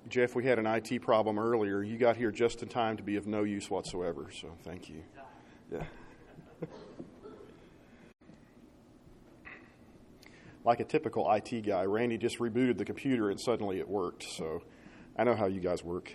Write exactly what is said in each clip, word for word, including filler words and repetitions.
Jeff, we had an I T problem earlier. You got here just in time to be of no use whatsoever, so thank you. Yeah. Like a typical I T guy, Randy just rebooted the computer and suddenly it worked, so I know how you guys work.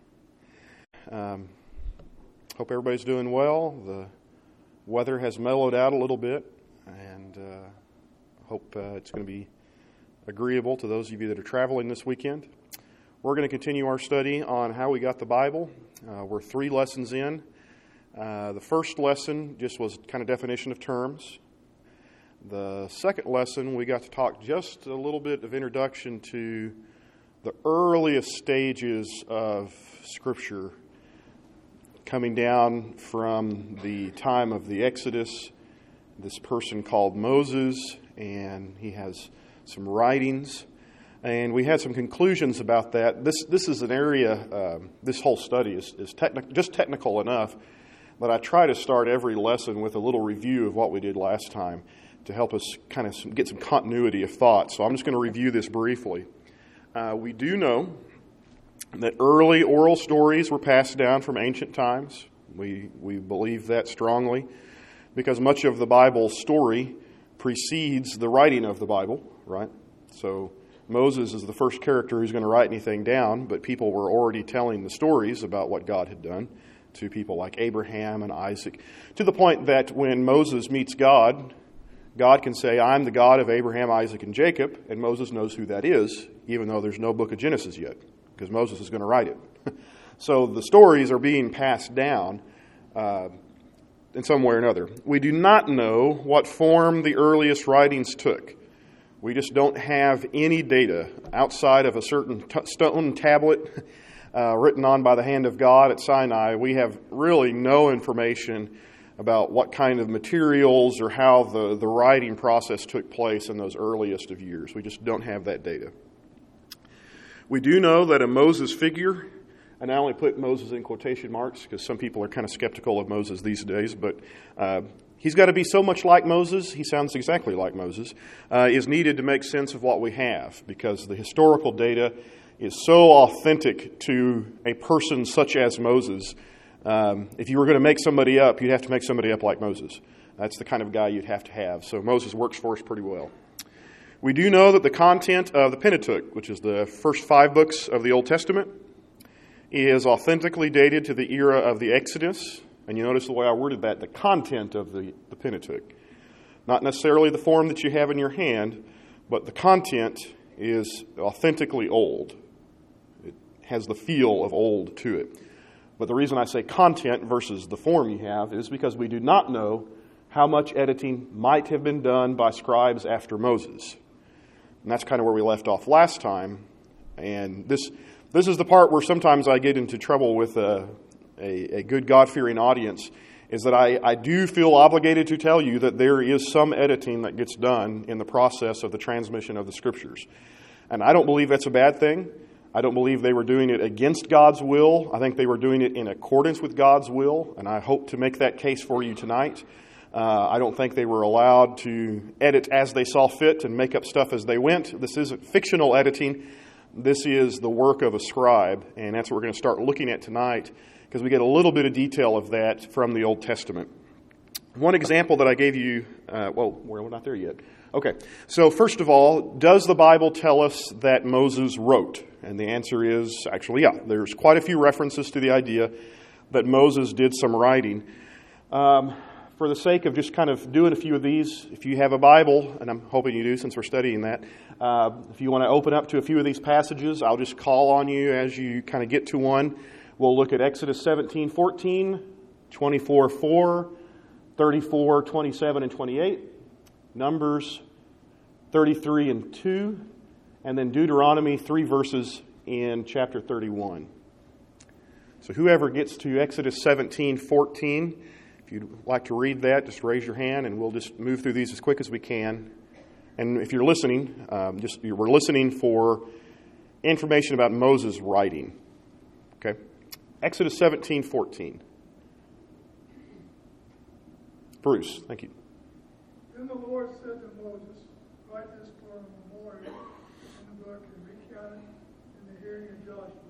Um, hope everybody's doing well. The weather has mellowed out a little bit, and uh, hope uh, it's going to be agreeable to those of you that are traveling this weekend. We're going to continue our study on how we got the Bible. Uh, we're three lessons in. Uh, the first lesson just was kind of definition of terms. The second lesson, we got to talk just a little bit of introduction to the earliest stages of Scripture, coming down from the time of the Exodus, this person called Moses, and he has some writings, and we had some conclusions about that. This this is an area, um, this whole study is, is techni- just technical enough, but I try to start every lesson with a little review of what we did last time to help us kind of get some continuity of thought. So I'm just going to review this briefly. Uh, we do know that early oral stories were passed down from ancient times. We we believe that strongly because much of the Bible's story precedes the writing of the Bible, right? So Moses is the first character who's going to write anything down, but people were already telling the stories about what God had done to people like Abraham and Isaac, to the point that when Moses meets God, God can say, I'm the God of Abraham, Isaac, and Jacob, and Moses knows who that is, even though there's no book of Genesis yet, because Moses is going to write it. So the stories are being passed down uh, in some way or another. We do not know what form the earliest writings took. We just don't have any data outside of a certain t- stone tablet uh, written on by the hand of God at Sinai. We have really no information about what kind of materials or how the, the writing process took place in those earliest of years. We just don't have that data. We do know that a Moses figure, and I only put Moses in quotation marks because some people are kind of skeptical of Moses these days, but uh, he's got to be so much like Moses, he sounds exactly like Moses, uh, is needed to make sense of what we have, because the historical data is so authentic to a person such as Moses. Um, if you were going to make somebody up, you'd have to make somebody up like Moses. That's the kind of guy you'd have to have. So Moses works for us pretty well. We do know that the content of the Pentateuch, which is the first five books of the Old Testament, is authentically dated to the era of the Exodus. And you notice the way I worded that, the content of the, the Pentateuch. Not necessarily the form that you have in your hand, but the content is authentically old. It has the feel of old to it. But the reason I say content versus the form you have is because we do not know how much editing might have been done by scribes after Moses. And that's kind of where we left off last time. And this this is the part where sometimes I get into trouble with a, a, a good God-fearing audience, is that I, I do feel obligated to tell you that there is some editing that gets done in the process of the transmission of the Scriptures. And I don't believe that's a bad thing. I don't believe they were doing it against God's will. I think they were doing it in accordance with God's will, and I hope to make that case for you tonight. Uh, I don't think they were allowed to edit as they saw fit and make up stuff as they went. This isn't fictional editing. This is the work of a scribe, and that's what we're going to start looking at tonight, because we get a little bit of detail of that from the Old Testament. One example that I gave you, uh, well, we're not there yet. Okay, so first of all, does the Bible tell us that Moses wrote? And the answer is actually, yeah. There's quite a few references to the idea that Moses did some writing. Um, for the sake of just kind of doing a few of these, if you have a Bible, and I'm hoping you do since we're studying that, uh, if you want to open up to a few of these passages, I'll just call on you as you kind of get to one. We'll look at Exodus seventeen fourteen, twenty-four four, thirty-four twenty-seven and twenty-eight, Numbers thirty-three and two, and then Deuteronomy, three verses in chapter thirty-one. So whoever gets to Exodus seventeen fourteen, if you'd like to read that, just raise your hand and we'll just move through these as quick as we can. And if you're listening, um, just we're listening for information about Moses' writing. Okay? Exodus seventeen fourteen. Bruce, thank you. Then the Lord said to Moses, write this for a memorial in the book and recount it in the hearing of Joshua,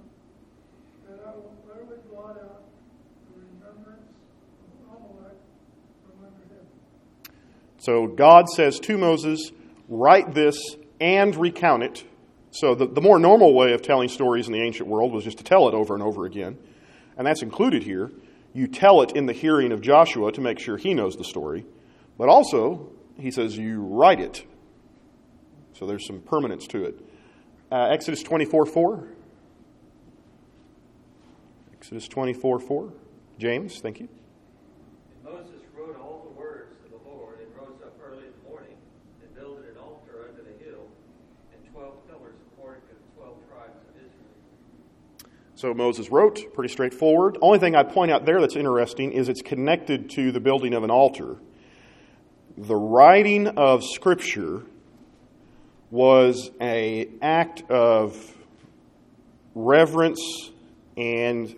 utterly blot out the remembrance of Amalek from under heaven. So God says to Moses, write this and recount it. So the, the more normal way of telling stories in the ancient world was just to tell it over and over again. And that's included here. You tell it in the hearing of Joshua to make sure he knows the story. But also, he says you write it. So there's some permanence to it. Uh, Exodus twenty-four four. Exodus twenty-four four. James, thank you. And Moses wrote all the words of the Lord and rose up early in the morning and built an altar under the hill and twelve pillars according to the twelve tribes of Israel. So Moses wrote, pretty straightforward. Only thing I'd point out there that's interesting is it's connected to the building of an altar. The writing of Scripture was an act of reverence and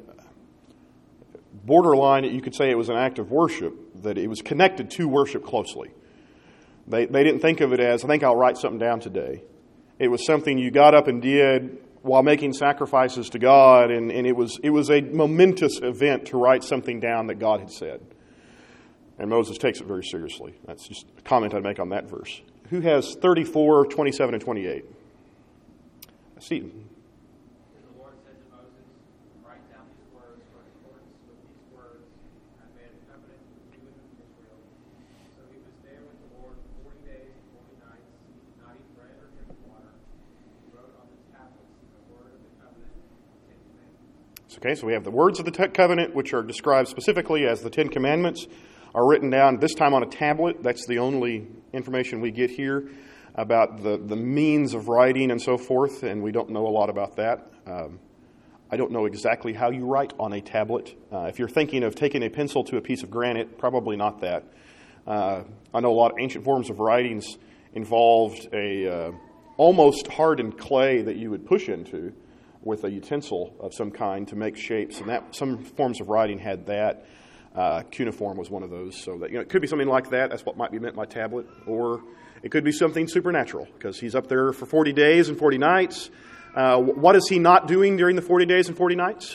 borderline, you could say it was an act of worship, that it was connected to worship closely. They, they didn't think of it as, I think I'll write something down today. It was something you got up and did while making sacrifices to God, and, and it was it was a momentous event to write something down that God had said. And Moses takes it very seriously. That's just a comment I'd make on that verse. Who has thirty-four, twenty-seven, and twenty-eight? Stephen. And the Lord said to Moses, write down these words, for in accordance with these words I made a covenant with you and with Israel. So he was there with the Lord forty days and forty nights, he did not eat bread or drink water. He wrote on the tablets the word of the covenant, the Ten Commandments. Okay, so we have the words of the covenant, which are described specifically as the Ten Commandments, are written down, this time on a tablet. That's the only information we get here about the, the means of writing and so forth, and we don't know a lot about that. Um, I don't know exactly how you write on a tablet. Uh, if you're thinking of taking a pencil to a piece of granite, probably not that. Uh, I know a lot of ancient forms of writings involved a uh, almost hardened clay that you would push into with a utensil of some kind to make shapes, and that some forms of writing had that. Uh, cuneiform was one of those. So that, you know, it could be something like that. That's what might be meant by tablet. Or it could be something supernatural, because he's up there for forty days and forty nights. Uh, what is he not doing during the forty days and forty nights?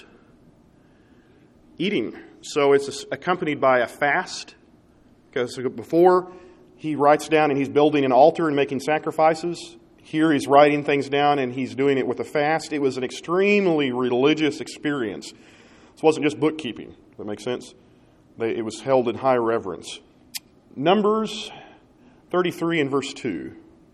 Eating. So it's accompanied by a fast, because before he writes down and he's building an altar and making sacrifices. Here he's writing things down and he's doing it with a fast. It was an extremely religious experience. This wasn't just bookkeeping. Does that make sense? They, it was held in high reverence. Numbers thirty-three and verse two.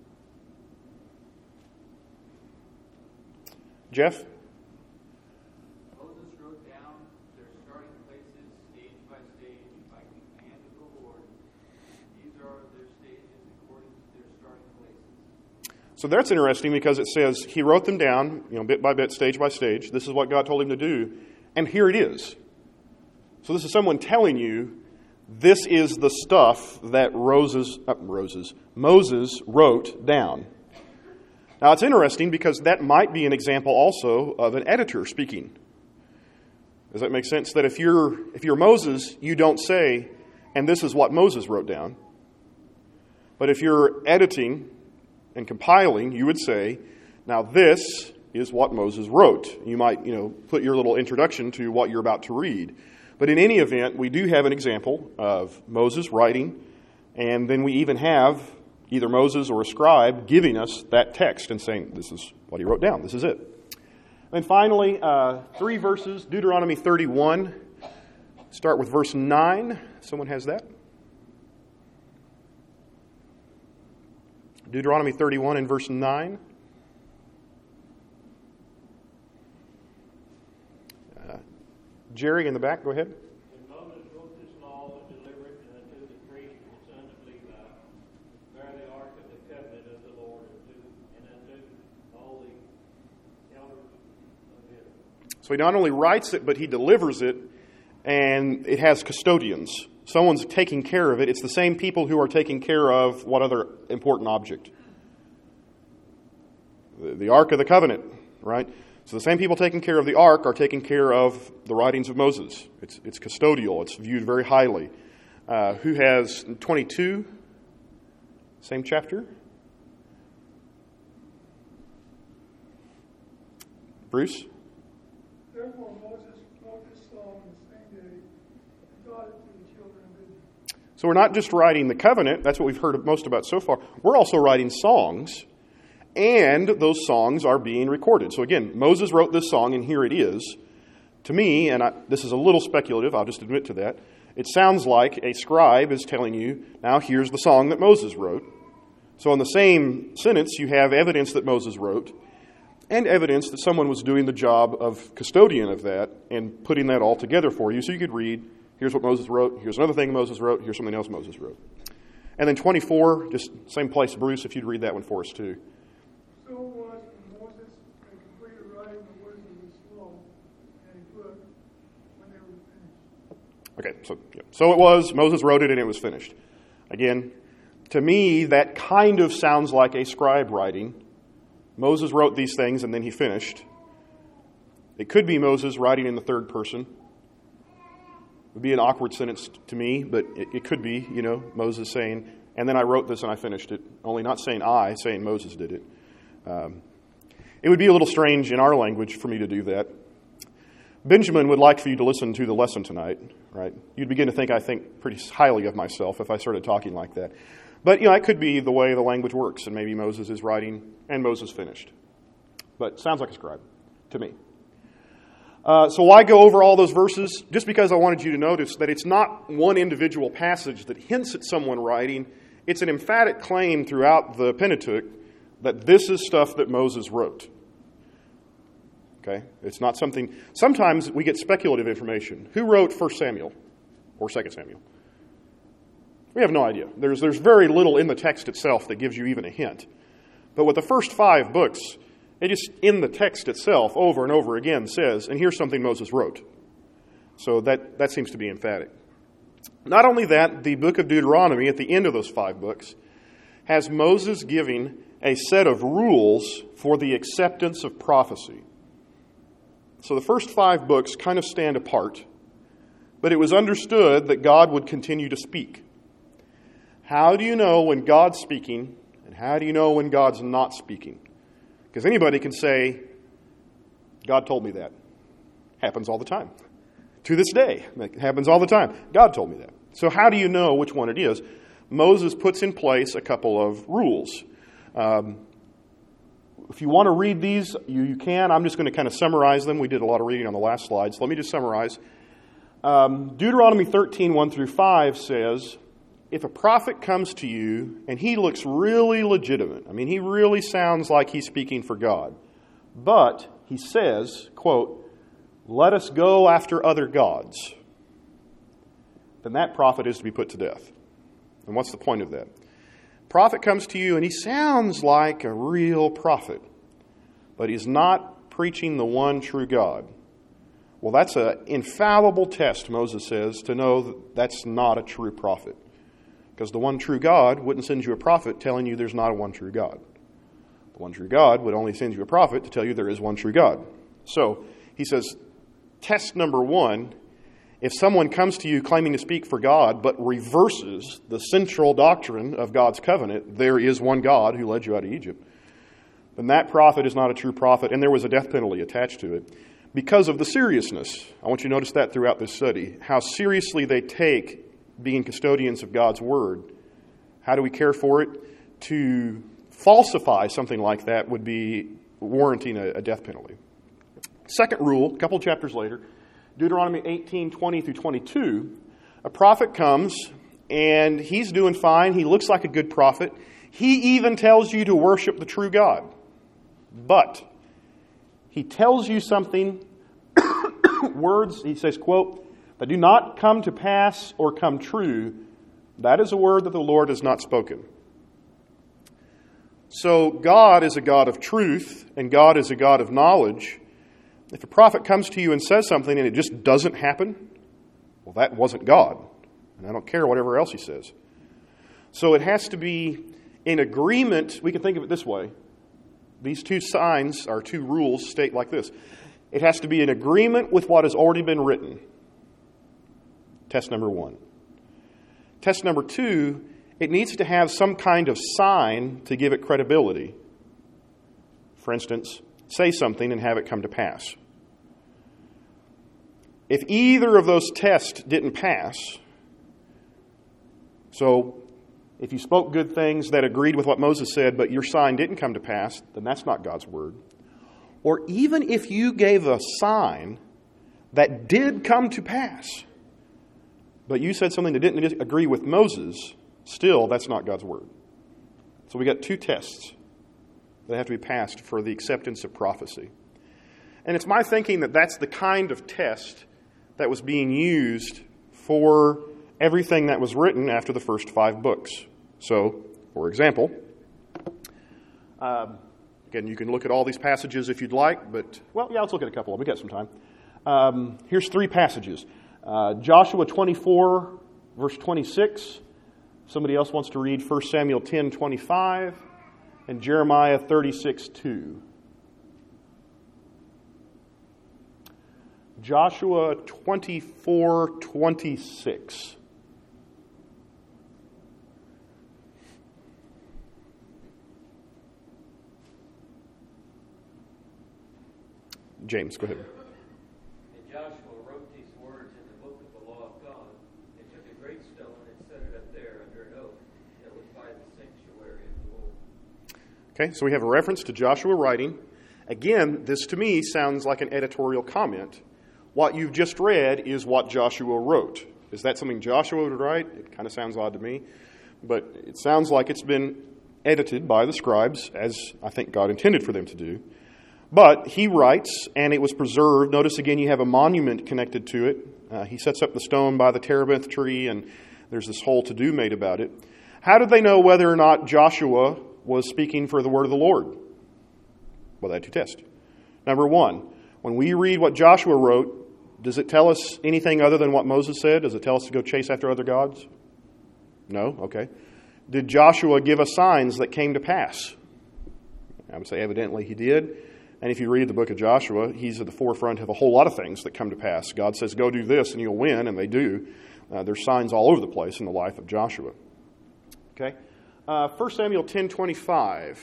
Jeff? Moses wrote down their starting places, stage by stage, by command of the Lord. These are their stages according to their starting places. So that's interesting, because it says he wrote them down, you know, bit by bit, stage by stage. This is what God told him to do, and here it is. So this is someone telling you, this is the stuff that Roses, uh, Roses, Moses wrote down. Now it's interesting, because that might be an example also of an editor speaking. Does that make sense? That if you're if you're Moses, you don't say, and this is what Moses wrote down. But if you're editing and compiling, you would say, now this is what Moses wrote. You might, you know, put your little introduction to what you're about to read. But in any event, we do have an example of Moses writing, and then we even have either Moses or a scribe giving us that text and saying, this is what he wrote down, this is it. And finally, uh, three verses, Deuteronomy thirty-one. Start with verse nine. Someone has that? Deuteronomy thirty-one and verse nine. Uh, Jerry in the back, go ahead. When Moses wrote this law and delivered it unto the priests and the sons of Levi, bear the ark of the covenant of the Lord, and unto all the elders of Israel. So he not only writes it, but he delivers it, and it has custodians. Someone's taking care of it. It's the same people who are taking care of what other important object? The, the Ark of the Covenant, right? So the same people taking care of the Ark are taking care of the writings of Moses. It's, it's custodial. It's viewed very highly. Uh, who has twenty-two? Same chapter? Therefore Moses wrote this song the same day and taught it to the children of Israel. So we're not just writing the covenant, that's what we've heard most about so far. We're also writing songs, and those songs are being recorded. So again, Moses wrote this song, and here it is. To me, and I, this is a little speculative, I'll just admit to that, it sounds like a scribe is telling you, now here's the song that Moses wrote. So in the same sentence, you have evidence that Moses wrote, and evidence that someone was doing the job of custodian of that and putting that all together for you so you could read, here's what Moses wrote, here's another thing Moses wrote, here's something else Moses wrote. And then twenty-four, just same place, Bruce, if you'd read that one for us too. So was when Moses had completed writing the words of this law in a book when they were finished. Okay, so yeah. so it was, Moses wrote it and it was finished. Again, to me, that kind of sounds like a scribe writing. Moses wrote these things and then he finished. It could be Moses writing in the third person. It would be an awkward sentence to me, but it, it could be, you know, Moses saying, and then I wrote this and I finished it. Only not saying I, saying Moses did it. Um, it would be a little strange in our language for me to do that. Benjamin would like for you to listen to the lesson tonight, right? You'd begin to think I think pretty highly of myself if I started talking like that. But, you know, it could be the way the language works, and maybe Moses is writing and Moses finished. But sounds like a scribe to me. Uh, so why go over all those verses? Just because I wanted you to notice that it's not one individual passage that hints at someone writing. It's an emphatic claim throughout the Pentateuch that this is stuff that Moses wrote. Okay? It's not something... Sometimes we get speculative information. Who wrote First Samuel or Second Samuel? We have no idea. There's, there's very little in the text itself that gives you even a hint. But with the first five books, it just, in the text itself, over and over again says, and here's something Moses wrote. So that, that seems to be emphatic. Not only that, the book of Deuteronomy, at the end of those five books, has Moses giving a set of rules for the acceptance of prophecy. So the first five books kind of stand apart, but it was understood that God would continue to speak. How do you know when God's speaking, and how do you know when God's not speaking? Because anybody can say, God told me that. Happens all the time. To this day, it happens all the time. God told me that. So how do you know which one it is? Moses puts in place a couple of rules. Um, if you want to read these, you, you can. I'm just going to kind of summarize them. We did a lot of reading on the last slide, so let me just summarize. Um, Deuteronomy thirteen, one through five says, if a prophet comes to you and he looks really legitimate, I mean, he really sounds like he's speaking for God, but he says, quote, let us go after other gods, then that prophet is to be put to death. And what's the point of that? Prophet comes to you and he sounds like a real prophet, but he's not preaching the one true God. Well, that's an infallible test, Moses says, to know that that's not a true prophet. Because the one true God wouldn't send you a prophet telling you there's not a one true God. The one true God would only send you a prophet to tell you there is one true God. So, he says, test number one, if someone comes to you claiming to speak for God, but reverses the central doctrine of God's covenant, there is one God who led you out of Egypt, then that prophet is not a true prophet, and there was a death penalty attached to it. Because of the seriousness, I want you to notice that throughout this study, how seriously they take being custodians of God's Word. How do we care for it? To falsify something like that would be warranting a, a death penalty. Second rule, a couple chapters later, Deuteronomy eighteen, twenty through twenty-two, a prophet comes and he's doing fine. He looks like a good prophet. He even tells you to worship the true God. But he tells you something, words, he says, quote, that do not come to pass or come true. That is a word that the Lord has not spoken. So God is a God of truth and God is a God of knowledge. If a prophet comes to you and says something and it just doesn't happen, well, that wasn't God. And I don't care whatever else he says. So it has to be in agreement. We can think of it this way. These two signs, or two rules, state like this. It has to be in agreement with what has already been written. Test number one. Test number two, it needs to have some kind of sign to give it credibility. For instance, say something and have it come to pass. if either of those tests didn't pass, so if you spoke good things that agreed with what Moses said, but your sign didn't come to pass, then that's not God's word. Or even if you gave a sign that did come to pass, but you said something that didn't agree with Moses, still, that's not God's word. So we got two tests that have to be passed for the acceptance of prophecy. And it's my thinking that that's the kind of test that was being used for everything that was written after the first five books. So, for example, um, again, you can look at all these passages if you'd like, but, well, yeah, let's look at a couple of them. We've got some time. Um, here's three passages. Uh, Joshua twenty-four, verse twenty-six. Somebody else wants to read First Samuel ten, twenty-five, and Jeremiah thirty-six, two. Joshua twenty-four, twenty-six. James, go ahead. And Joshua wrote these words in the book of the law of God, and took a great stone and set it up there under an oak that was by the sanctuary of the Lord. Okay, so we have a reference to Joshua writing. Again, this to me sounds like an editorial comment. What you've just read is what Joshua wrote. Is that something Joshua would write? It kind of sounds odd to me. But it sounds like it's been edited by the scribes, as I think God intended for them to do. But he writes, and it was preserved. Notice again, you have a monument connected to it. Uh, he sets up the stone by the terebinth tree, and there's this whole to-do made about it. How did they know whether or not Joshua was speaking for the word of the Lord? Well, they had to test. Number one, when we read what Joshua wrote, does it tell us anything other than what Moses said? Does it tell us to go chase after other gods? No? Okay. Did Joshua give us signs that came to pass? I would say evidently he did. And if you read the book of Joshua, he's at the forefront of a whole lot of things that come to pass. God says, go do this and you'll win, and they do. Uh, there's signs all over the place in the life of Joshua. Okay? Uh, First Samuel ten, twenty-five.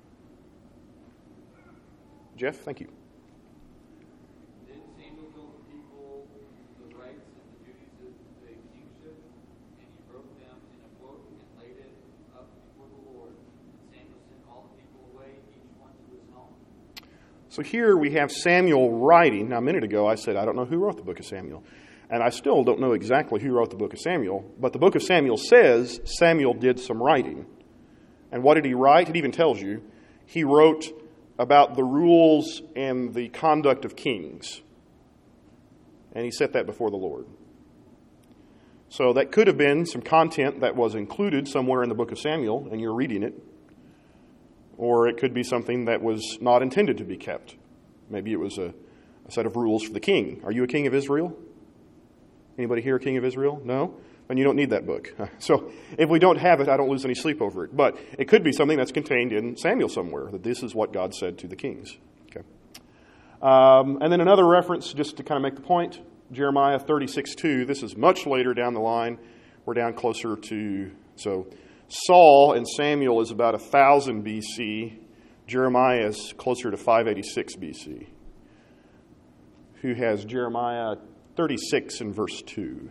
Jeff, thank you. Then Samuel told the people the rights and the duties of the kingship, and he wrote them in a book and laid it up before the Lord. And Samuel sent all the people away, each one to his home. So here we have Samuel writing. Now, a minute ago I said I don't know who wrote the book of Samuel. And I still don't know exactly who wrote the book of Samuel. But the book of Samuel says Samuel did some writing. And what did he write? It even tells you. He wrote about the rules and the conduct of kings. And he set that before the Lord. So that could have been some content that was included somewhere in the book of Samuel, and you're reading it. Or it could be something that was not intended to be kept. Maybe it was a, a set of rules for the king. Are you a king of Israel? Anybody here a king of Israel? No? Then you don't need that book. So if we don't have it, I don't lose any sleep over it. But it could be something that's contained in Samuel somewhere, that this is what God said to the kings. Okay. Um, and then another reference, just to kind of make the point, Jeremiah thirty-six, two. This is much later down the line. We're down closer to... so. Saul and Samuel is about one thousand B C. Jeremiah is closer to five eighty-six B C. Who has Jeremiah thirty-six and verse two.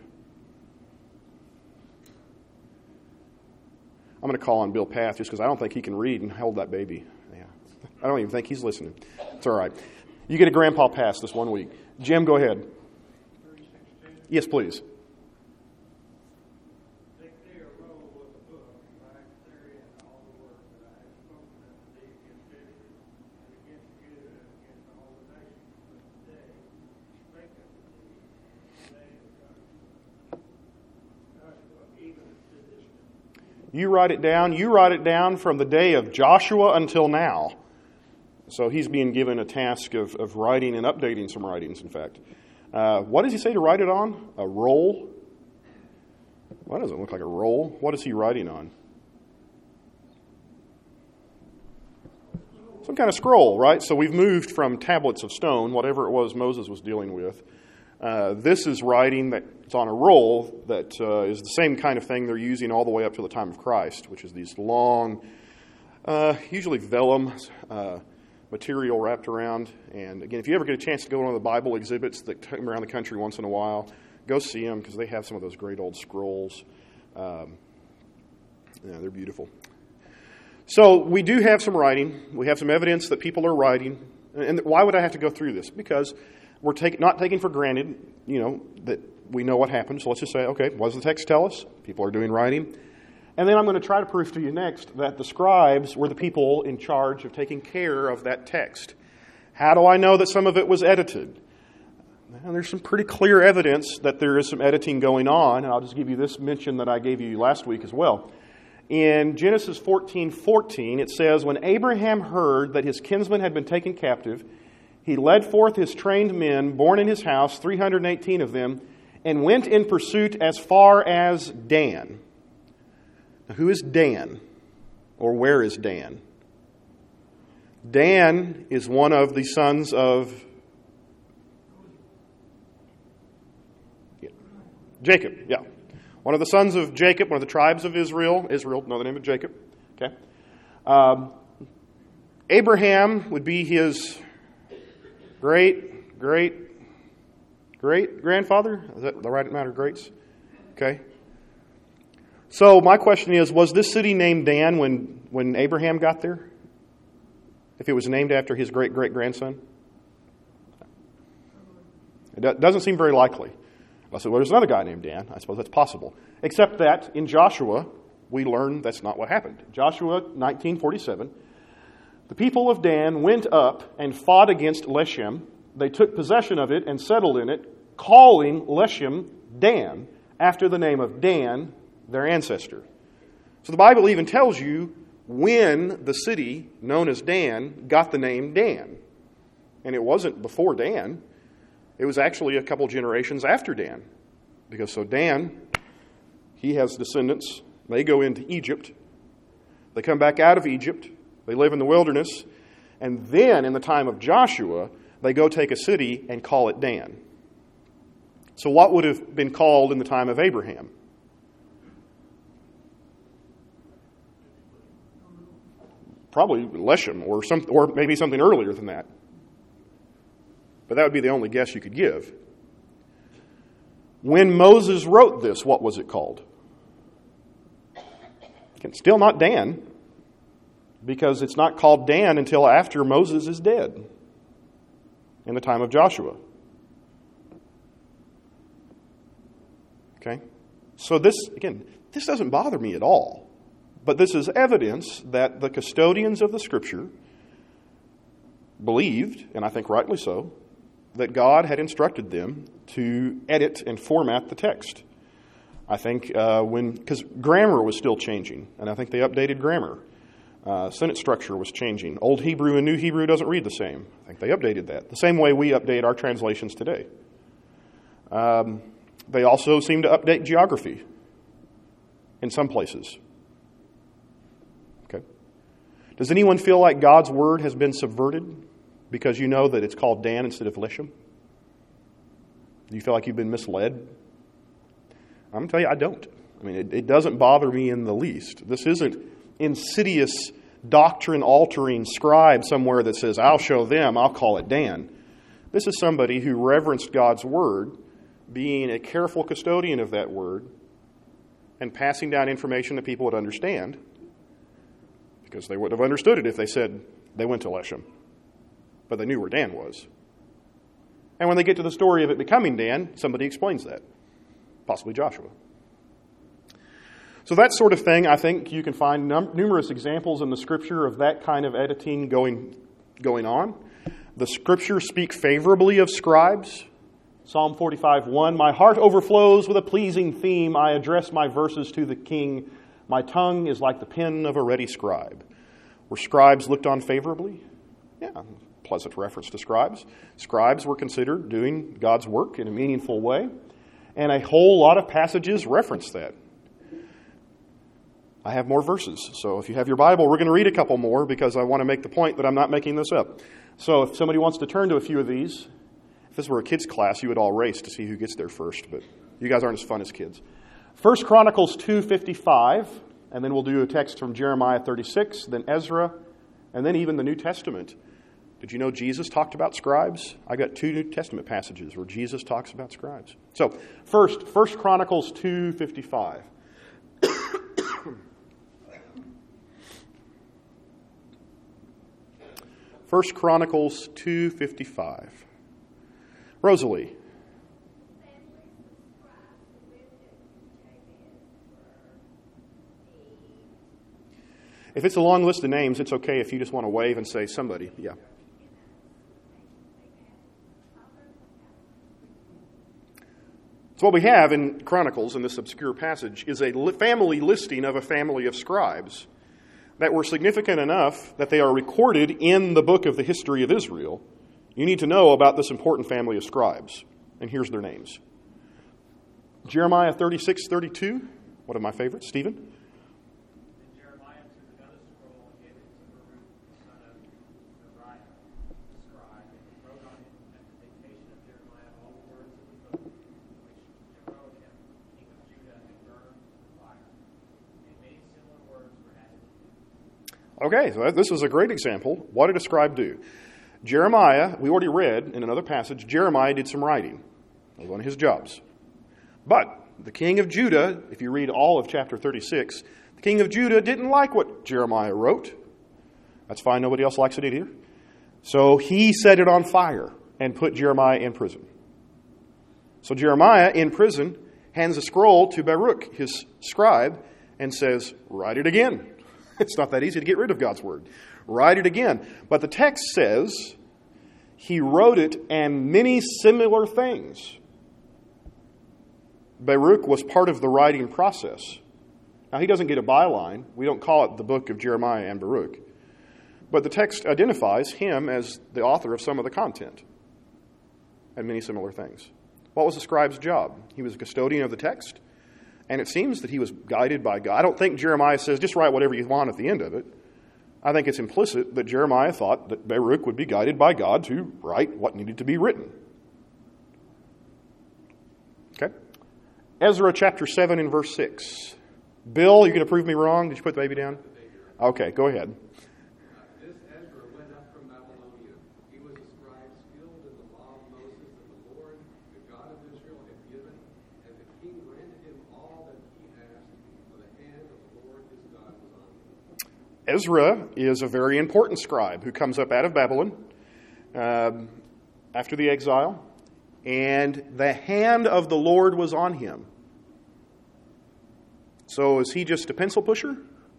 I'm going to call on Bill Path just because I don't think he can read and hold that baby. Yeah. I don't even think he's listening. It's all right. You get a grandpa pass this one week. Jim, go ahead. Yes, please. You write it down. You write it down from the day of Joshua until now. So he's being given a task of, of writing and updating some writings, in fact. Uh, what does he say to write it on? A roll? Well, that doesn't look like a roll. What is he writing on? Some kind of scroll, right? So we've moved from tablets of stone, whatever it was Moses was dealing with. Uh, this is writing that's on a roll that uh, is the same kind of thing they're using all the way up to the time of Christ, which is these long, uh, usually vellum, uh, material wrapped around. And again, if you ever get a chance to go to one of the Bible exhibits that come around the country once in a while, go see them because they have some of those great old scrolls. Um, yeah, they're beautiful. So we do have some writing. We have some evidence that people are writing. And why would I have to go through this? Because we're take, not taking for granted, you know, that we know what happened. So let's just say, okay, what does the text tell us? People are doing writing. And then I'm going to try to prove to you next that the scribes were the people in charge of taking care of that text. How do I know that some of it was edited? Well, there's some pretty clear evidence that there is some editing going on. And I'll just give you this mention that I gave you last week as well. In Genesis fourteen fourteen, it says, when Abraham heard that his kinsman had been taken captive, he led forth his trained men, born in his house, three hundred eighteen of them, and went in pursuit as far as Dan. Now, who is Dan? Or where is Dan? Dan is one of the sons of yeah. Jacob, yeah. One of the sons of Jacob, one of the tribes of Israel. Israel, know the name of Jacob. Okay. Um, Abraham would be his great, great, great grandfather. Is that the right amount of greats? Okay. So my question is, was this city named Dan when, when Abraham got there? If it was named after his great-great-grandson? It doesn't seem very likely. I said, well, there's another guy named Dan. I suppose that's possible. Except that in Joshua, we learn that's not what happened. Joshua nineteen forty-seven, the people of Dan went up and fought against Leshem. They took possession of it and settled in it, calling Leshem Dan, after the name of Dan, their ancestor. So the Bible even tells you when the city known as Dan got the name Dan. And it wasn't before Dan. It was actually a couple generations after Dan. Because so Dan, he has descendants. They go into Egypt. They come back out of Egypt. They live in the wilderness. And then in the time of Joshua, they go take a city and call it Dan. So what would have been called in the time of Abraham? Probably Leshem or some, or maybe something earlier than that. But that would be the only guess you could give. When Moses wrote this, what was it called? It's still not Dan, because it's not called Dan until after Moses is dead, in the time of Joshua. Okay? So this, again, this doesn't bother me at all. But this is evidence that the custodians of the Scripture believed, and I think rightly so, that God had instructed them to edit and format the text. I think uh, when, because grammar was still changing, and I think they updated grammar. Uh, sentence structure was changing. Old Hebrew and New Hebrew doesn't read the same. I think they updated that. The same way we update our translations today. Um, they also seem to update geography in some places. Okay. Does anyone feel like God's word has been subverted because you know that it's called Dan instead of Leshem? Do you feel like you've been misled? I'm going to tell you, I don't. I mean, it, it doesn't bother me in the least. This isn't insidious, doctrine-altering scribe somewhere that says, I'll show them, I'll call it Dan. This is somebody who reverenced God's word, being a careful custodian of that word, and passing down information that people would understand, because they wouldn't have understood it if they said they went to Leshem. But they knew where Dan was. And when they get to the story of it becoming Dan, somebody explains that. Possibly Joshua. So that sort of thing, I think you can find num- numerous examples in the Scripture of that kind of editing going, going on. The Scriptures speak favorably of scribes. Psalm forty-five one, my heart overflows with a pleasing theme. I address my verses to the king. My tongue is like the pen of a ready scribe. Were scribes looked on favorably? Yeah, pleasant reference to scribes. Scribes were considered doing God's work in a meaningful way. And a whole lot of passages reference that. I have more verses. So if you have your Bible, we're going to read a couple more because I want to make the point that I'm not making this up. So if somebody wants to turn to a few of these, if this were a kids' class, you would all race to see who gets there first. But you guys aren't as fun as kids. First Chronicles two fifty-five, and then we'll do a text from Jeremiah thirty-six, then Ezra, and then even the New Testament. Did you know Jesus talked about scribes? I got two New Testament passages where Jesus talks about scribes. So, first, First Chronicles two fifty-five. First Chronicles two fifty-five. Rosalie. If it's a long list of names, it's okay if you just want to wave and say somebody. Yeah. So what we have in Chronicles, in this obscure passage, is a li- family listing of a family of scribes that were significant enough that they are recorded in the book of the history of Israel. You need to know about this important family of scribes. And here's their names. Jeremiah thirty-six thirty-two, one of my favorites. Stephen? Then Jeremiah took another scroll and gave it to Baruch, the son of Neriah, the scribe, and he wrote on it at the dictation of Jeremiah all the words of the book which Jehoiakim, king of Judah, had burned with fire. And many similar words were added to it. Okay, so this is a great example. What did a scribe do? Jeremiah, we already read in another passage, Jeremiah did some writing. That was one of his jobs. But the king of Judah, if you read all of chapter thirty-six, the king of Judah didn't like what Jeremiah wrote. That's fine, nobody else likes it either. So he set it on fire and put Jeremiah in prison. So Jeremiah, in prison, hands a scroll to Baruch, his scribe, and says, write it again. It's not that easy to get rid of God's word. Write it again. But the text says he wrote it and many similar things. Baruch was part of the writing process. Now, he doesn't get a byline. We don't call it the book of Jeremiah and Baruch. But the text identifies him as the author of some of the content and many similar things. What was the scribe's job? He was a custodian of the text, and it seems that he was guided by God. I don't think Jeremiah says, just write whatever you want at the end of it. I think it's implicit that Jeremiah thought that Baruch would be guided by God to write what needed to be written. Okay? Ezra chapter seven and verse six. Bill, you going to prove me wrong? Did you put the baby down? Okay, go ahead. This Ezra went up from Babylonia. He was a scribe skilled in the law of Moses that the Lord, the God of Israel, had given, and the king granted him all that he asked, for the hand of the Lord his God was on him. Ezra is a very important scribe who comes up out of Babylon um, after the exile, and the hand of the Lord was on him. So is he just a pencil pusher?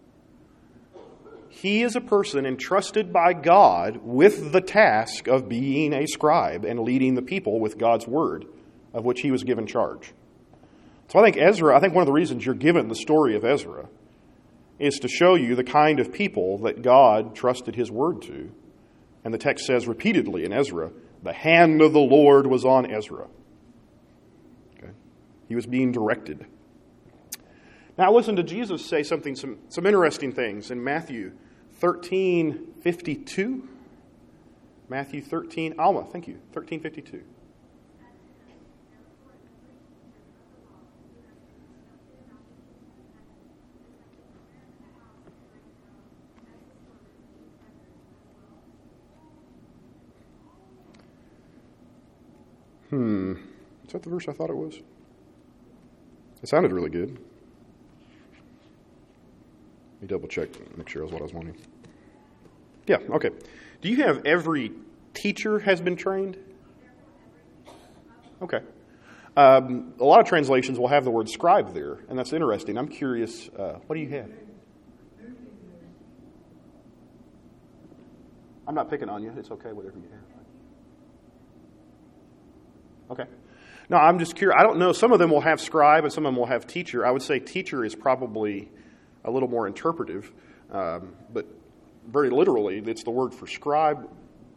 He is a person entrusted by God with the task of being a scribe and leading the people with God's word, of which he was given charge. So I think Ezra, I think one of the reasons you're given the story of Ezra is to show you the kind of people that God trusted his word to. And the text says repeatedly in Ezra, the hand of the Lord was on Ezra. Okay? He was being directed. Now listen to Jesus say something, some, some interesting things in Matthew thirteen fifty-two. Matthew thirteen, Alma, thank you, thirteen fifty-two. Hmm. Is that the verse I thought it was? It sounded really good. Let me double check, make sure it was what I was wanting. Yeah, okay. Do you have every teacher has been trained? Okay. Um, a lot of translations will have the word scribe there, and that's interesting. I'm curious, uh, what do you have? I'm not picking on you. It's okay, whatever you have. Okay. No, I'm just curious. I don't know. Some of them will have scribe and some of them will have teacher. I would say teacher is probably a little more interpretive. Um, but very literally, it's the word for scribe.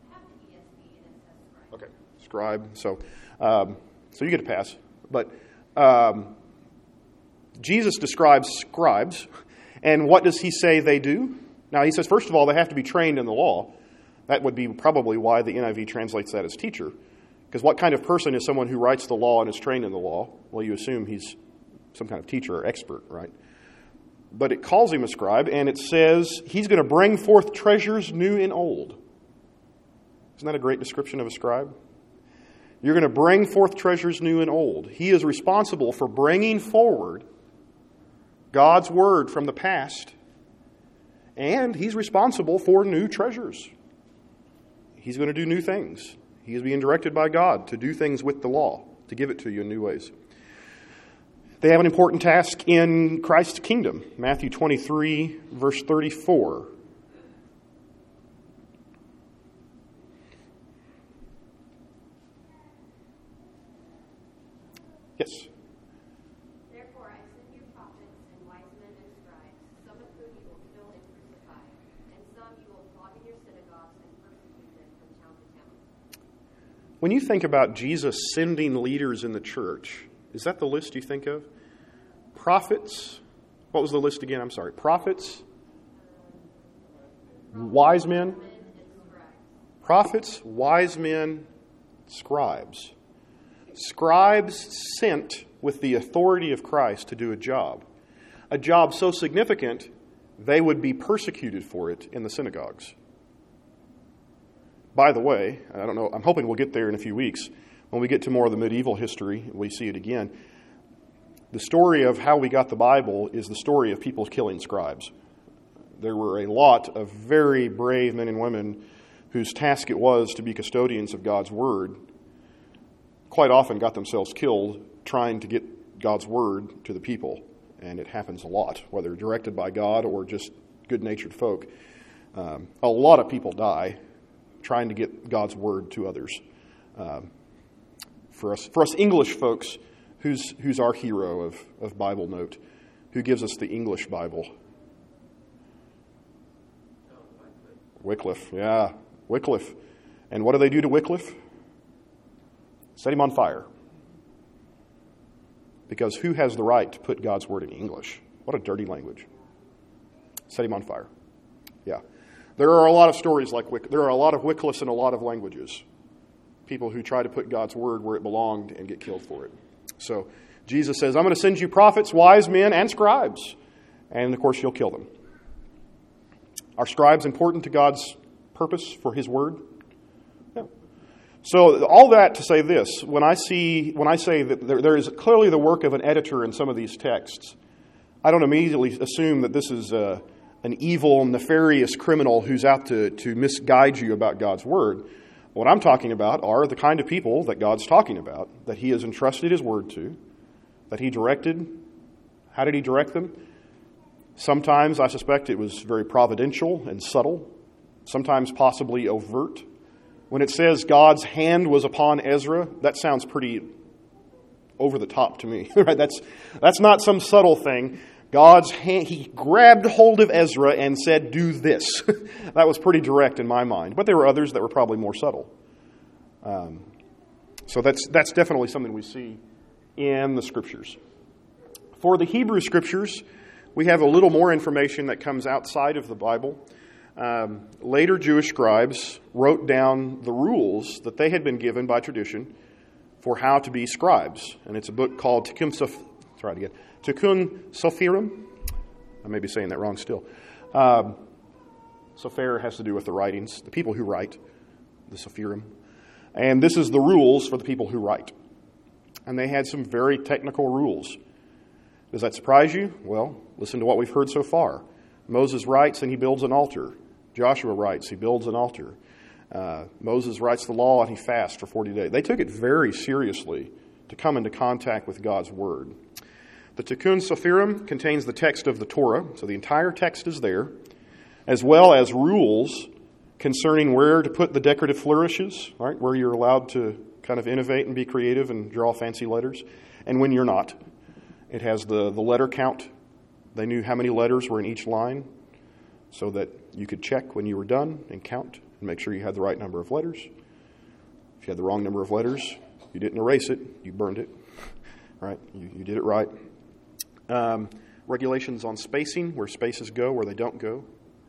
Okay, scribe. So, um, so you get a pass. But um, Jesus describes scribes. And what does he say they do? Now, he says, first of all, they have to be trained in the law. That would be probably why the N I V translates that as teacher. Because what kind of person is someone who writes the law and is trained in the law? Well, you assume he's some kind of teacher or expert, right? But it calls him a scribe, and it says he's going to bring forth treasures new and old. Isn't that a great description of a scribe? You're going to bring forth treasures new and old. He is responsible for bringing forward God's word from the past, and he's responsible for new treasures. He's going to do new things. He is being directed by God to do things with the law, to give it to you in new ways. They have an important task in Christ's kingdom. Matthew twenty-three, verse thirty-four. Yes. Therefore I send you prophets and wise men and scribes, some of whom you will kill and crucify, and some you will flog in your synagogues and persecute them from town to town. When you think about Jesus sending leaders in the church, is that the list you think of? Prophets. What was the list again? I'm sorry. Prophets. Wise men. Prophets, wise men, scribes. Scribes sent with the authority of Christ to do a job. A job so significant, they would be persecuted for it in the synagogues. By the way, I don't know, I'm hoping we'll get there in a few weeks. When we get to more of the medieval history, we see it again. The story of how we got the Bible is the story of people killing scribes. There were a lot of very brave men and women whose task it was to be custodians of God's Word, quite often got themselves killed trying to get God's Word to the people. And it happens a lot, whether directed by God or just good-natured folk. Um, a lot of people die trying to get God's Word to others. Um, for us, for us English folks, who's who's our hero of, of Bible Note? Who gives us the English Bible? Wycliffe, yeah, Wycliffe. And what do they do to Wycliffe? Set him on fire. Because who has the right to put God's Word in English? What a dirty language. Set him on fire. Yeah. There are a lot of stories like Wycliffe. There are a lot of Wycliffes in a lot of languages. People who try to put God's Word where it belonged and get killed for it. So Jesus says, I'm going to send you prophets, wise men, and scribes. And of course, you'll kill them. Are scribes important to God's purpose for His Word? Yeah. So all that to say this, when I see, when I say that there, there is clearly the work of an editor in some of these texts, I don't immediately assume that this is a, an evil, nefarious criminal who's out to, to misguide you about God's Word. What I'm talking about are the kind of people that God's talking about, that He has entrusted His Word to, that He directed. How did He direct them? Sometimes I suspect it was very providential and subtle, sometimes possibly overt. When it says God's hand was upon Ezra, that sounds pretty over the top to me. Right? That's that's not some subtle thing. God's hand, He grabbed hold of Ezra and said, do this. That was pretty direct in my mind. But there were others that were probably more subtle. Um, so that's that's definitely something we see in the Scriptures. For the Hebrew Scriptures, we have a little more information that comes outside of the Bible. Um, later Jewish scribes wrote down the rules that they had been given by tradition for how to be scribes. And it's a book called Tikkun Sof- try it again. Tikkun Sophirim. I may be saying that wrong still. Um, Sofer has to do with the writings, the people who write, the Sophirim. And this is the rules for the people who write. And they had some very technical rules. Does that surprise you? Well, listen to what we've heard so far. Moses writes and he builds an altar. Joshua writes, he builds an altar. Uh, Moses writes the law and he fasts for forty days. They took it very seriously to come into contact with God's Word. The Tikkun Sophirim contains the text of the Torah, so the entire text is there, as well as rules concerning where to put the decorative flourishes, right, where you're allowed to kind of innovate and be creative and draw fancy letters, and when you're not. It has the, the letter count. They knew how many letters were in each line so that you could check when you were done and count and make sure you had the right number of letters. If you had the wrong number of letters, you didn't erase it, you burned it, right? You, you did it right. Um, regulations on spacing, where spaces go, where they don't go,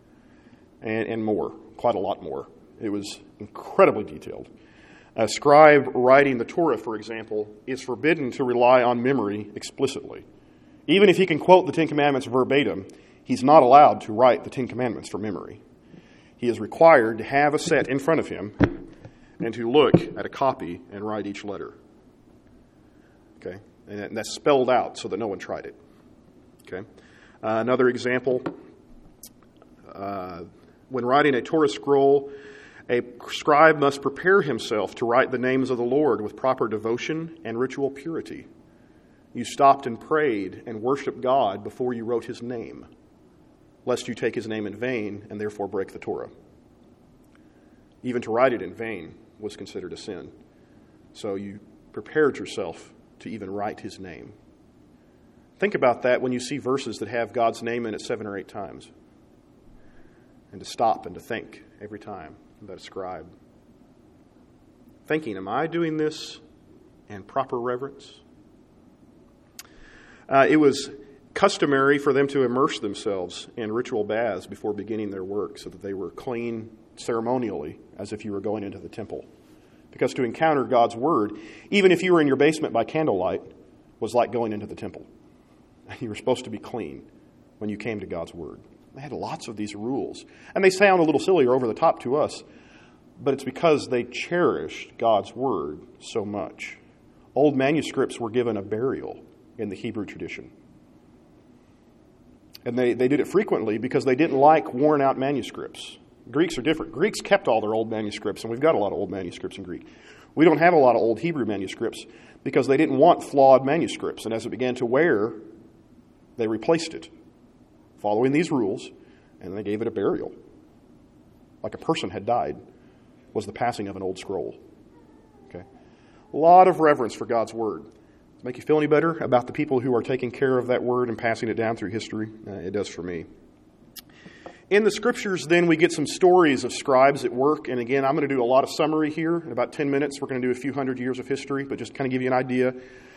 and, and more, quite a lot more. It was incredibly detailed. A scribe writing the Torah, for example, is forbidden to rely on memory explicitly. Even if he can quote the Ten Commandments verbatim, he's not allowed to write the Ten Commandments from memory. He is required to have a set in front of him and to look at a copy and write each letter. Okay? And that's spelled out so that no one tried it. Okay? Uh, another example, uh, when writing a Torah scroll, a scribe must prepare himself to write the names of the Lord with proper devotion and ritual purity. You stopped and prayed and worshiped God before you wrote his name, lest you take his name in vain and therefore break the Torah. Even to write it in vain was considered a sin. So you prepared yourself to even write his name. Think about that when you see verses that have God's name in it seven or eight times. And to stop and to think every time about a scribe. Thinking, am I doing this in proper reverence? Uh, it was customary for them to immerse themselves in ritual baths before beginning their work so that they were clean ceremonially as if you were going into the temple. Because to encounter God's word, even if you were in your basement by candlelight, was like going into the temple. You were supposed to be clean when you came to God's word. They had lots of these rules. And they sound a little silly or over the top to us, but it's because they cherished God's word so much. Old manuscripts were given a burial in the Hebrew tradition. And they, they did it frequently because they didn't like worn-out manuscripts. Greeks are different. Greeks kept all their old manuscripts, and we've got a lot of old manuscripts in Greek. We don't have a lot of old Hebrew manuscripts because they didn't want flawed manuscripts. And as it began to wear, they replaced it, following these rules, and they gave it a burial. Like a person had died, was the passing of an old scroll. Okay, a lot of reverence for God's word. Make you feel any better about the people who are taking care of that word and passing it down through history? Uh, it does for me. In the scriptures, then, we get some stories of scribes at work. And again, I'm going to do a lot of summary here. In about ten minutes, we're going to do a few hundred years of history, but just kind of give you an idea.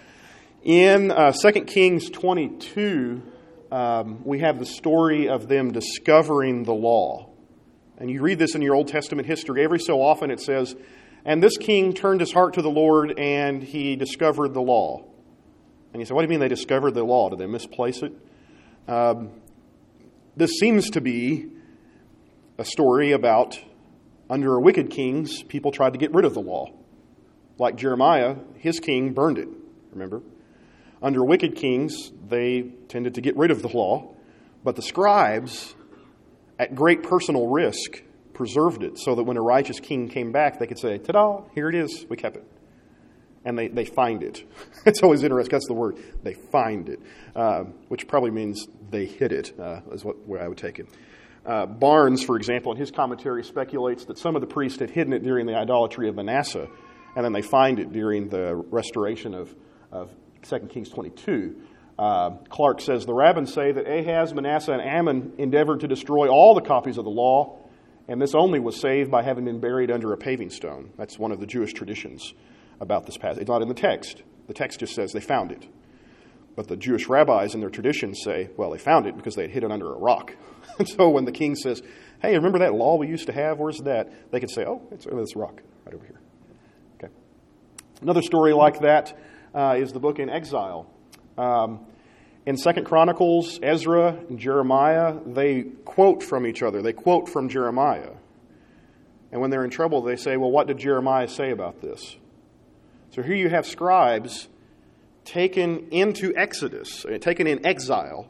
In uh, Second Kings twenty-two, um, we have the story of them discovering the law. And you read this in your Old Testament history. Every so often it says, and this king turned his heart to the Lord and he discovered the law. And you say, what do you mean they discovered the law? Did they misplace it? Um, this seems to be a story about under wicked kings, people tried to get rid of the law. Like Jeremiah, his king burned it, remember? Under wicked kings, they tended to get rid of the law. But the scribes, at great personal risk, preserved it so that when a righteous king came back, they could say, ta-da, here it is, we kept it. And they, they find it. It's always interesting, that's the word. They find it, uh, which probably means they hid it, uh, is what where I would take it. Uh, Barnes, for example, in his commentary speculates that some of the priests had hidden it during the idolatry of Manasseh, and then they find it during the restoration of, of Second Kings twenty-two. Uh, Clark says, the rabbins say that Ahaz, Manasseh, and Ammon endeavored to destroy all the copies of the law, and this only was saved by having been buried under a paving stone. That's one of the Jewish traditions about this passage. It's not in the text. The text just says they found it. But the Jewish rabbis in their traditions say, well, they found it because they had hid it under a rock. And so when the king says, hey, remember that law we used to have? Where's that? They can say, oh, it's this rock right over here. Okay. Another story like that uh, is the book In Exile. Um, in Second Chronicles, Ezra and Jeremiah, they quote from each other. They quote from Jeremiah. And when they're in trouble, they say, well, what did Jeremiah say about this? So here you have scribes taken into Exodus, taken in exile,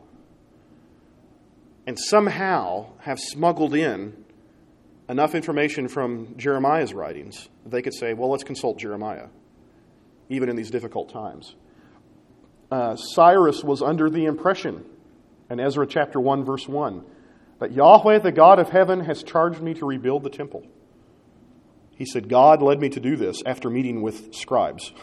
and somehow have smuggled in enough information from Jeremiah's writings that they could say, well, let's consult Jeremiah, even in these difficult times. Uh, Cyrus was under the impression, in Ezra chapter one, verse one, that Yahweh, the God of heaven, has charged me to rebuild the temple. He said, God led me to do this after meeting with scribes.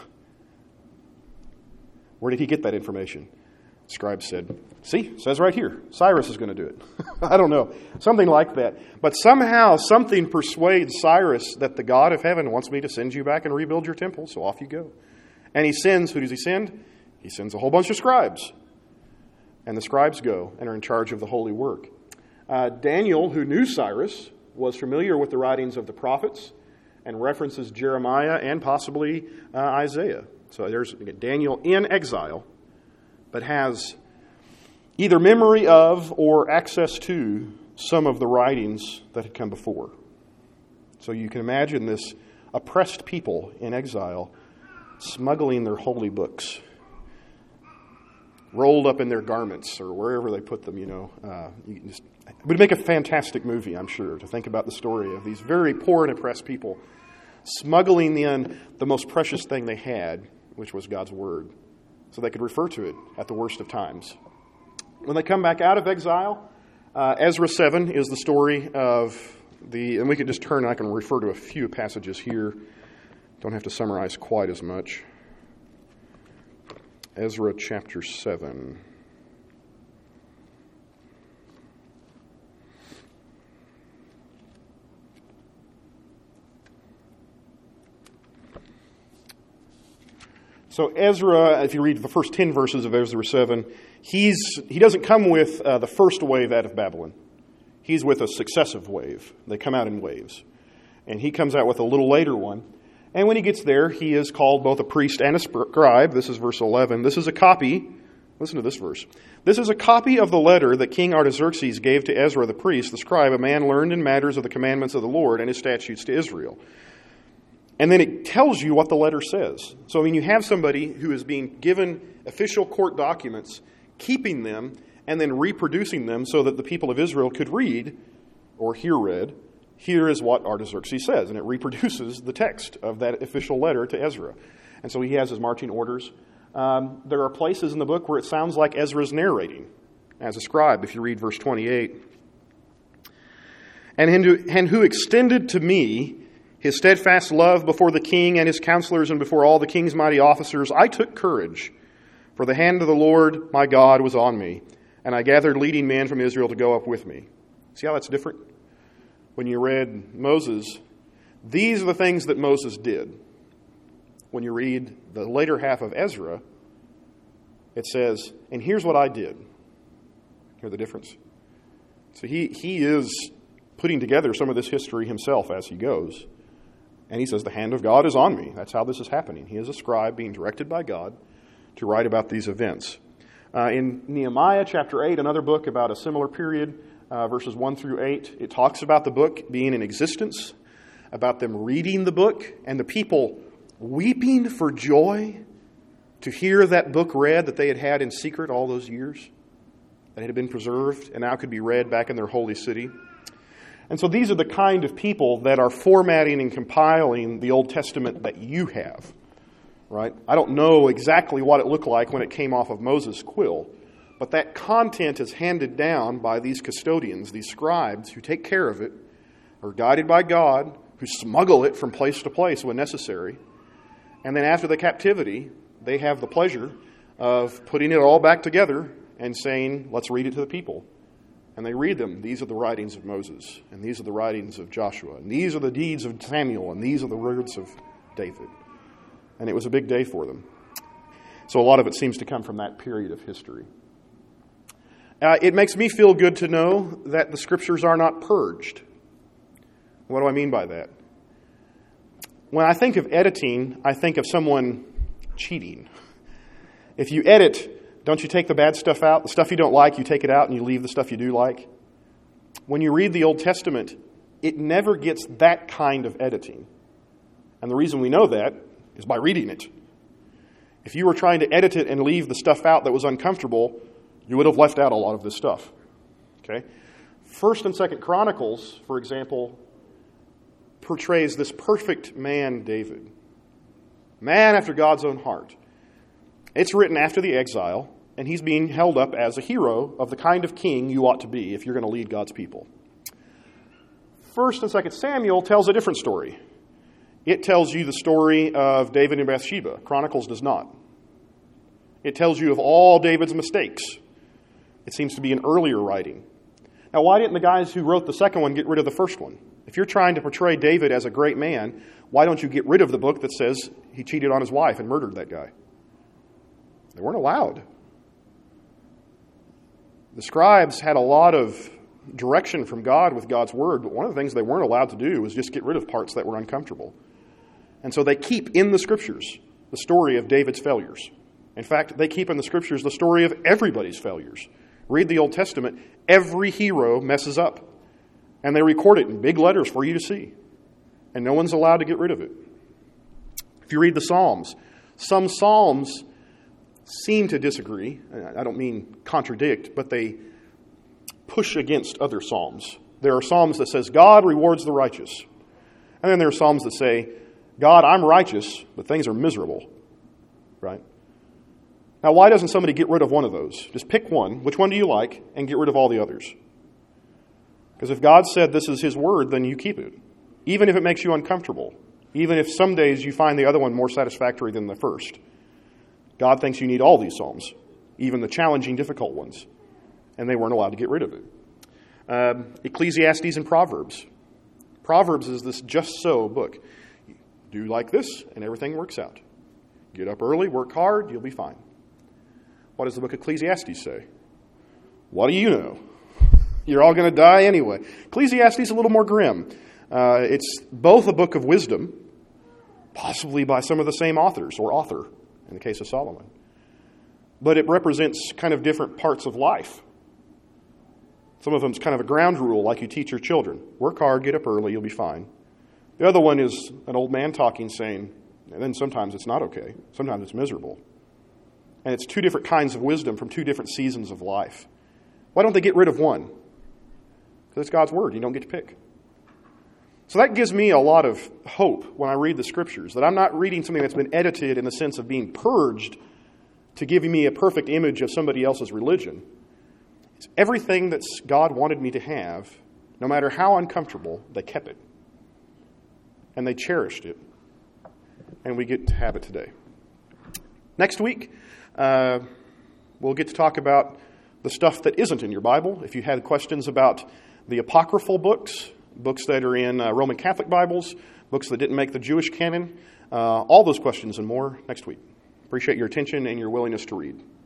Where did he get that information? Scribes said, see, it says right here, Cyrus is going to do it. I don't know, something like that. But somehow something persuades Cyrus that the God of heaven wants me to send you back and rebuild your temple, so off you go. And he sends, who does he send? He sends a whole bunch of scribes. And the scribes go and are in charge of the holy work. Uh, Daniel, who knew Cyrus, was familiar with the writings of the prophets and references Jeremiah and possibly uh, Isaiah. So there's again, Daniel in exile, but has either memory of or access to some of the writings that had come before. So you can imagine this oppressed people in exile smuggling their holy books, rolled up in their garments or wherever they put them, you know. Uh, you can just, it would make a fantastic movie, I'm sure, to think about the story of these very poor and oppressed people smuggling in the most precious thing they had, which was God's Word, so they could refer to it at the worst of times. When they come back out of exile, uh, Ezra seven is the story of the, and we can just turn, I can refer to a few passages here. Don't have to summarize quite as much. Ezra chapter seven. So Ezra, if you read the first ten verses of Ezra seven, he's he doesn't come with uh, the first wave out of Babylon. He's with a successive wave. They come out in waves. And he comes out with a little later one. And when he gets there, he is called both a priest and a scribe. This is verse eleven. This is a copy. Listen to this verse. This is a copy of the letter that King Artaxerxes gave to Ezra the priest, the scribe, a man learned in matters of the commandments of the Lord and his statutes to Israel. And then it tells you what the letter says. So, I mean, you have somebody who is being given official court documents, keeping them, and then reproducing them so that the people of Israel could read or hear read. Here is what Artaxerxes says, and it reproduces the text of that official letter to Ezra. And so he has his marching orders. Um, there are places in the book where it sounds like Ezra's narrating as a scribe, if you read verse twenty-eight. And who, and who extended to me his steadfast love before the king and his counselors and before all the king's mighty officers, I took courage, for the hand of the Lord my God was on me, and I gathered leading men from Israel to go up with me. See how that's different? When you read Moses, these are the things that Moses did. When you read the later half of Ezra, it says, and here's what I did. Hear the difference? So he, he is putting together some of this history himself as he goes. And he says, the hand of God is on me. That's how this is happening. He is a scribe being directed by God to write about these events. Uh, in Nehemiah chapter eight, another book about a similar period, uh, verses one through eight, it talks about the book being in existence, about them reading the book, and the people weeping for joy to hear that book read that they had had in secret all those years, that had been preserved and now could be read back in their holy city. And so these are the kind of people that are formatting and compiling the Old Testament that you have, right? I don't know exactly what it looked like when it came off of Moses' quill, but that content is handed down by these custodians, these scribes who take care of it, are guided by God, who smuggle it from place to place when necessary. And then after the captivity, they have the pleasure of putting it all back together and saying, let's read it to the people. And they read them. These are the writings of Moses, and these are the writings of Joshua, and these are the deeds of Samuel, and these are the words of David. And it was a big day for them. So a lot of it seems to come from that period of history. Uh, it makes me feel good to know that the Scriptures are not purged. What do I mean by that? When I think of editing, I think of someone cheating. If you edit, don't you take the bad stuff out? The stuff you don't like, you take it out and you leave the stuff you do like? When you read the Old Testament, it never gets that kind of editing. And the reason we know that is by reading it. If you were trying to edit it and leave the stuff out that was uncomfortable, you would have left out a lot of this stuff. Okay? First and Second Chronicles, for example, portrays this perfect man, David. Man after God's own heart. It's written after the exile, and he's being held up as a hero of the kind of king you ought to be if you're going to lead God's people. First and Second Samuel tells a different story. It tells you the story of David and Bathsheba. Chronicles does not. It tells you of all David's mistakes. It seems to be an earlier writing. Now, why didn't the guys who wrote the second one get rid of the first one? If you're trying to portray David as a great man, why don't you get rid of the book that says he cheated on his wife and murdered that guy? They weren't allowed. The scribes had a lot of direction from God with God's word, but one of the things they weren't allowed to do was just get rid of parts that were uncomfortable. And so they keep in the Scriptures the story of David's failures. In fact, they keep in the Scriptures the story of everybody's failures. Read the Old Testament, every hero messes up. And they record it in big letters for you to see. and no one's allowed to get rid of it. If you read the Psalms, some Psalms seem to disagree. I don't mean contradict, but they push against other Psalms. There are Psalms that says, God rewards the righteous. And then there are Psalms that say, God, I'm righteous, but things are miserable. Right? Now, why doesn't somebody get rid of one of those? Just pick one. Which one do you like? And get rid of all the others. Because if God said this is His word, then you keep it. Even if it makes you uncomfortable. Even if some days you find the other one more satisfactory than the first. God thinks you need all these Psalms. Even the challenging, difficult ones. And they weren't allowed to get rid of it. Um, Ecclesiastes and Proverbs. Proverbs is this just so book. Do like this, and everything works out. Get up early, work hard, you'll be fine. What does the book of Ecclesiastes say? What do you know? You're all going to die anyway. Ecclesiastes is a little more grim. Uh, it's both a book of wisdom, possibly by some of the same authors, or author, in the case of Solomon. But it represents kind of different parts of life. Some of them is kind of a ground rule, like you teach your children. Work hard, get up early, you'll be fine. The other one is an old man talking, saying, and then sometimes it's not okay. Sometimes it's miserable. And it's two different kinds of wisdom from two different seasons of life. Why don't they get rid of one? Because it's God's word. You don't get to pick. So that gives me a lot of hope when I read the Scriptures, that I'm not reading something that's been edited in the sense of being purged to give me a perfect image of somebody else's religion. It's everything that God wanted me to have, no matter how uncomfortable, they kept it. And they cherished it. And we get to have it today. Next week, uh, we'll get to talk about the stuff that isn't in your Bible. If you had questions about the apocryphal books, books that are in uh, Roman Catholic Bibles, books that didn't make the Jewish canon, uh, all those questions and more next week. Appreciate your attention and your willingness to read.